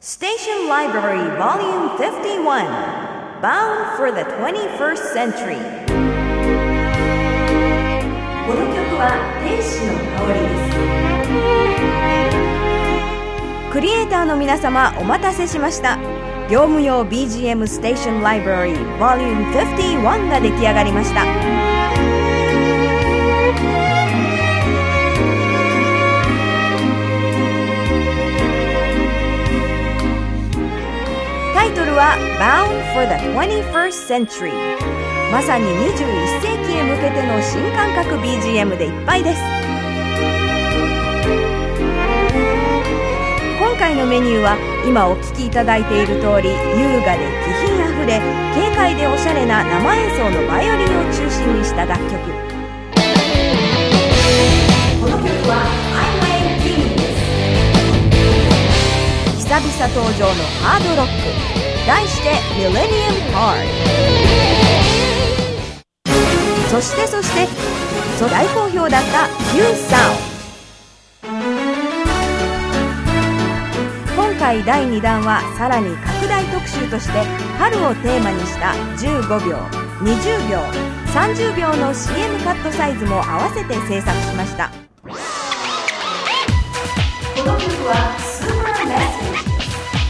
Station Library Volume 51 Bound for the 21st Century この曲は天使の香りです。クリエイターの皆様お待たせしました。業務用 BGM Station Library Volume 51が出来上がりました。タイトルは Bound for the 21st Century。 まさに21世紀へ向けての新感覚 BGM でいっぱいです。今回のメニューは今お聴きいただいている通り、優雅で気品あふれ軽快でおしゃれな生演奏のバイオリンを中心にした楽曲。この曲はハイウェイキングです。久々登場のハードロック、題して Millennium Card。 そして大好評だった New Sound。 今回第2弾はさらに拡大特集として春をテーマにした15秒、20秒、30秒の CM カットサイズも合わせて制作しました。この曲はスーパーメッセージ。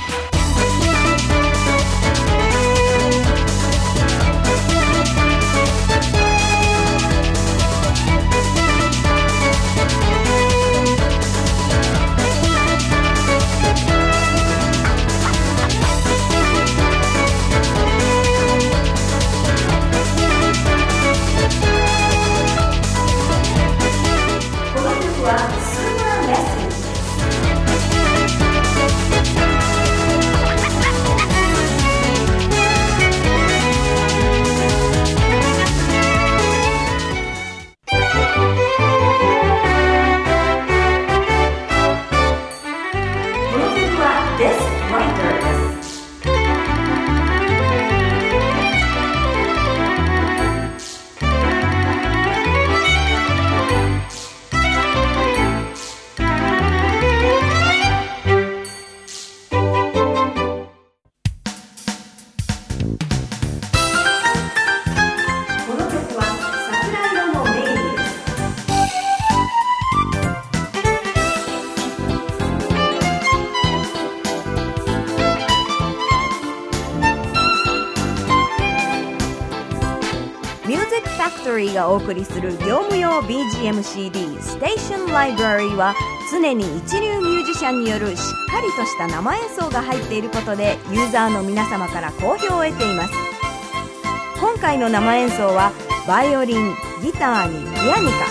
がお送りする業務用 BGM CD Station Library は常に一流ミュージシャンによるしっかりとした生演奏が入っていることでユーザーの皆様から好評を得ています。今回の生演奏はバイオリン、ギターにピアニカ。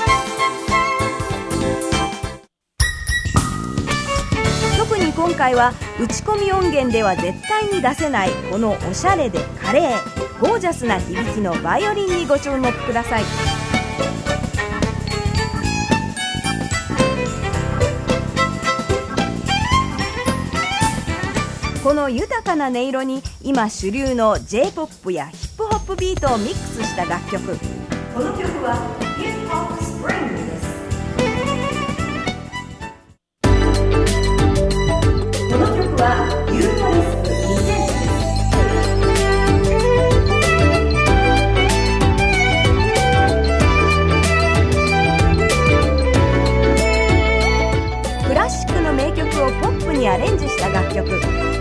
特に今回は打ち込み音源では絶対に出せないこのおしゃれで華麗ゴージャスな響きのバイオリンにご注目ください。この豊かな音色に今主流の J-POP やヒップホップビートをミックスした楽曲。この曲は Hip Hop Spring です。この曲はユーモリスク2000です。クラシックの名曲をポップにアレンジした楽曲。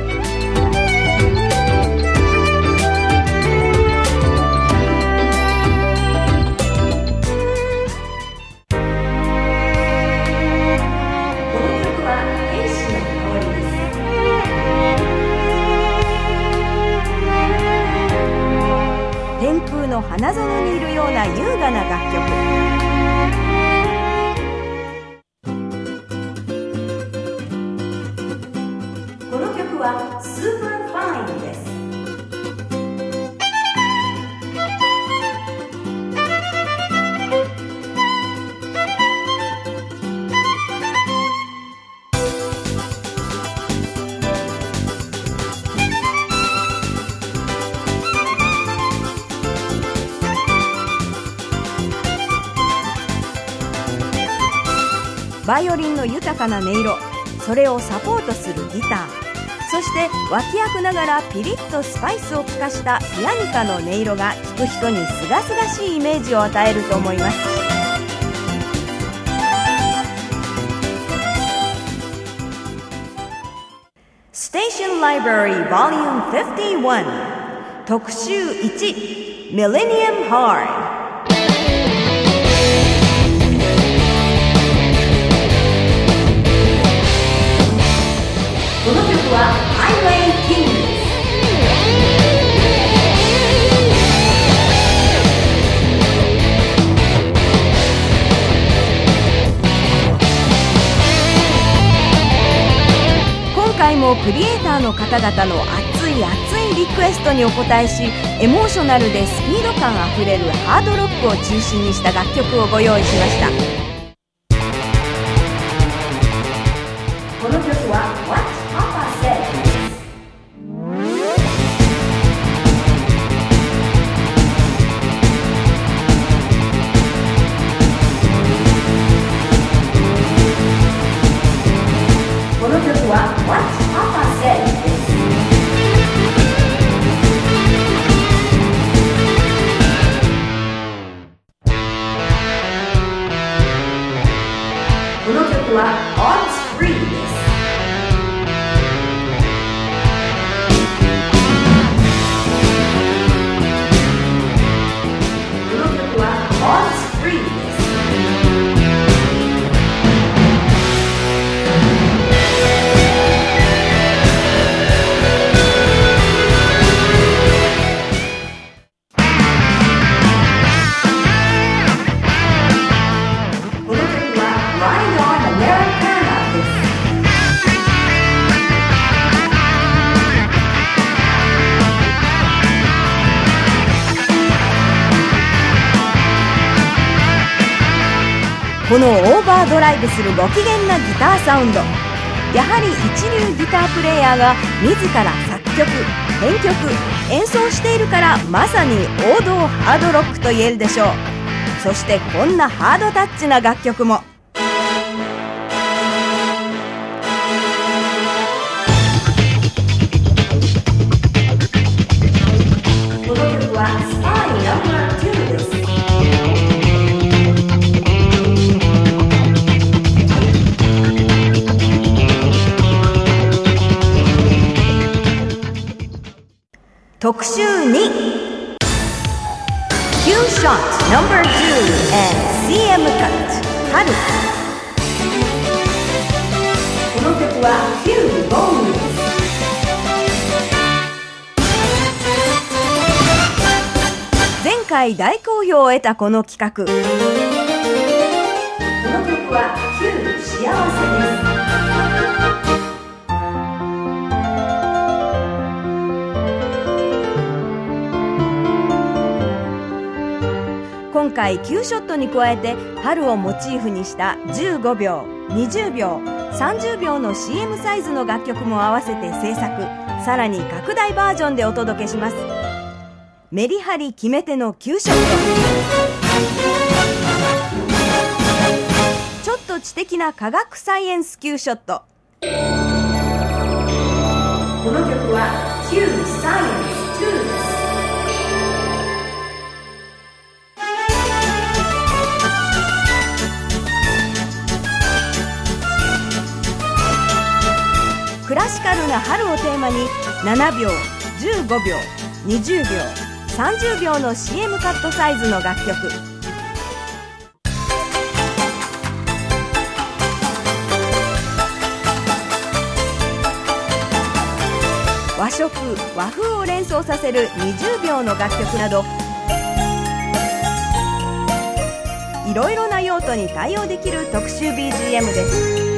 花園にいるような優雅な楽曲。この曲はスーパーファインです。バイオリンの豊かな音色、それをサポートするギター、 そして脇役ながらピリッとスパイスを効かしたピアニカの音色が聴く人にすがすがしいイメージを与えると思います。Station Library Volume 51特集1 Millennium Hard。この曲は Highway Kings。今回もクリエイターの方々の熱いリクエストにお応えし、エモーショナルでスピード感あふれるハードロックを中心にした楽曲をご用意しました。この曲は What Papa Said。この曲は What Papa Said です。この曲は Odds Free です。この曲は Odds Free です。このオーバードライブするご機嫌なギターサウンド、やはり一流ギタープレイヤーが自ら作曲、編曲、演奏しているからまさに王道ハードロックと言えるでしょう。そしてこんなハードタッチな楽曲も。この曲は Spy No.2 です。特集2 Q Shot No.2 and CM Cut 春。この曲は Q Bone です。前回大好評を得たこの企画。この曲は Q 幸せです。今回9ショットに加えて春をモチーフにした15秒、20秒、30秒の CM サイズの楽曲も合わせて制作、さらに拡大バージョンでお届けします。メリハリ決め手の9ショット、ちょっと知的な科学サイエンス9ショット。この曲は Q Science 2です。クラシカルな春をテーマに7秒、15秒、20秒、30秒の CM カットサイズの楽曲。和食、和風を連想させる20秒の楽曲など、いろいろな用途に対応できる特集 BGM です。